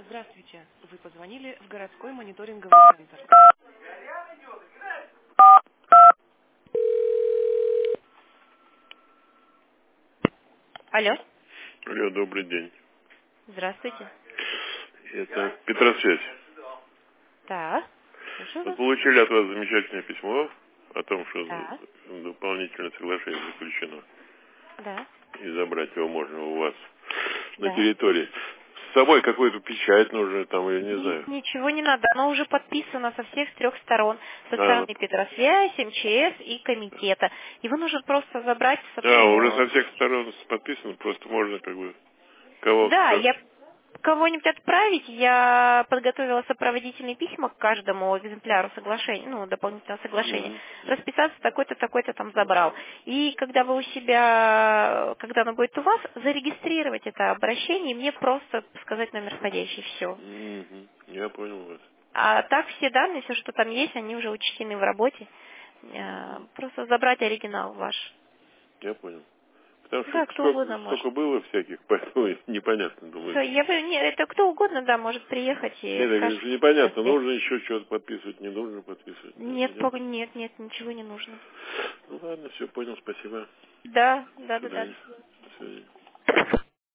Здравствуйте. Вы позвонили в городской мониторинговый центр. Алло. Алло, добрый день. Здравствуйте. Это Петросвязь. Да. Слушаю Мы вас. получили от вас замечательное письмо о том, что Да. дополнительное соглашение заключено. Да. И забрать его можно у вас на Да. территории. С собой какую-то печать нужно там, я не знаю. Ничего не надо. Оно уже подписано со всех 3 сторон. Со А, стороны Петросвязь, МЧС и комитета. Его нужно просто забрать. да, уже со всех сторон подписано, просто можно как бы кого Да, как. я кого-нибудь отправить. Я подготовила сопроводительные письма к каждому экземпляру соглашения, ну, дополнительного соглашения. Мгм. Расписаться такой-то, такой-то там забрал. И когда вы у себя, когда оно будет у вас, зарегистрировать это обращение и мне просто сказать номер входящий, все. Мгм. Я понял вас. А так все данные, все, что там есть, они уже учтены в работе. Мгм. Просто забрать оригинал ваш. Я понял. Потому что Да, кто угодно может. столько было всяких, поэтому непонятно, думаю. Все, это кто угодно, да, может приехать и Нет, я говорю, скажет, что что непонятно, здесь. нужно еще что-то подписывать, не нужно подписывать. Нет, Нет? нет, ничего не нужно. Ну ладно, все, понял, спасибо. Да, До да, свидания. до свидания. До свидания.